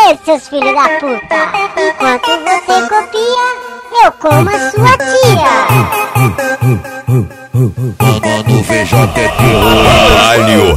Aê, seus filhos da puta! Enquanto você copia, eu como a sua tia! Mano, VJT, Alho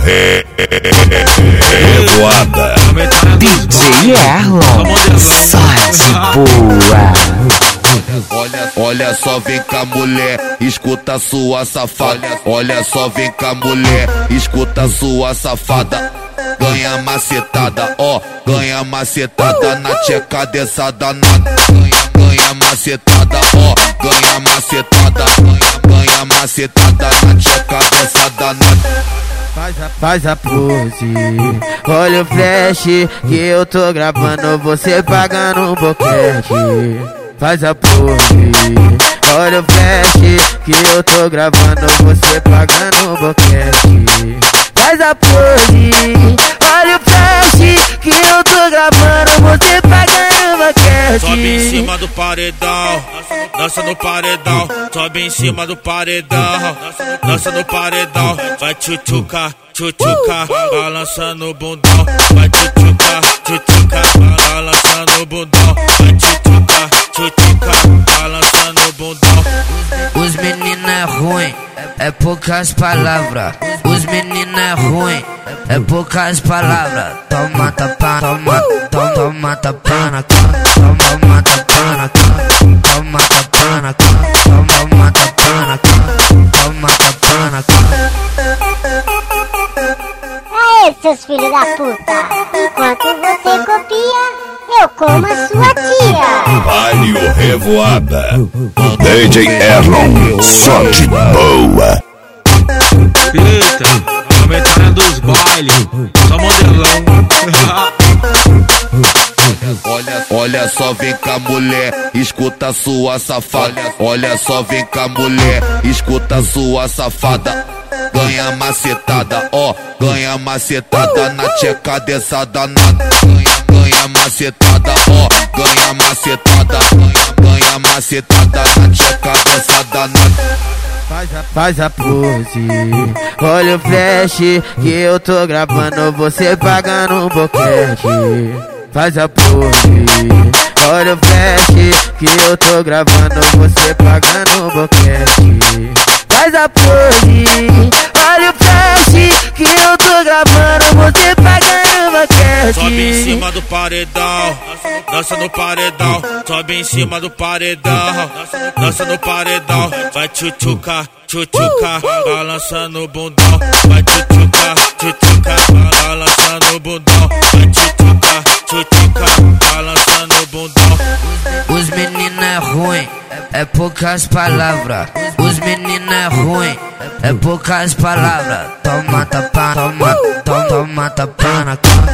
Revoada. DJ Erlon, sai de boa. Olha só, vem cá, mulher, escuta sua safada. Olha só, vem cá, mulher, escuta sua safada. Ganha macetada, ó, ganha macetada na tcheca dessa danada. Ganha macetada, ó, ganha macetada. Ganha macetada na tcheca dessa danada. Faz a pose, olha o flash que eu tô gravando, você pagando um boquete. Faz a pose, olha o flash que eu tô gravando, você pagando um boquete. Faz a pose, olha o flash que eu tô gravando, você pagando um boquete. Sobe em cima do paredão, dança no paredão. Sobe em cima do paredão, dança no paredão. Vai tchutchuca, tchutchuca, balançando o bundão. Vai tchutchuca, tchutchuca, balançando o bundão. Vai tchutchuca, tchutchuca, balançando o bundão. Os meninos é ruim, é poucas palavras. Os meninos é ruim, é poucas palavras. Toma tapa, toma tapa na cara. Toma tapa na cara. Toma tapa na cara. Toma tapa na cara. Toma tapa na cara. Aê, seus filhos da puta! Enquanto você copia, eu como a sua tia! Alho Revoada. DJ Erlon, só de boa. Eita, a metade dos bailes, só modelão. Olha só, vem cá, mulher, escuta sua safada. Olha só, vem cá, mulher, escuta sua safada. Ganha macetada, ó, ganha macetada na tcheca dessa danada. Ganha macetada, ó, ganha macetada. Ganha macetada na tcheca dessa danada. Faz a pose, olha o flash que eu tô gravando, você pagando um boquete. Faz a pose, olha o flash que eu tô gravando, você pagando um boquete. Faz a pose, olha o flash que eu tô gravando, você pagando um boquete. Sobe em cima do paredão, dança no paredão. Sobe em cima do paredão, dança no paredão. Vai tchutchuca, tchutchuca, balançando o bundão. Vai tchutchuca, tchutchuca, balançando o bundão. Vai tchutchuca, tchutchuca, balançando o bundão. Os meninos é ruim, é poucas palavras. Os meninos é ruim, é poucas palavras. Toma tapa, toma tapa na cara.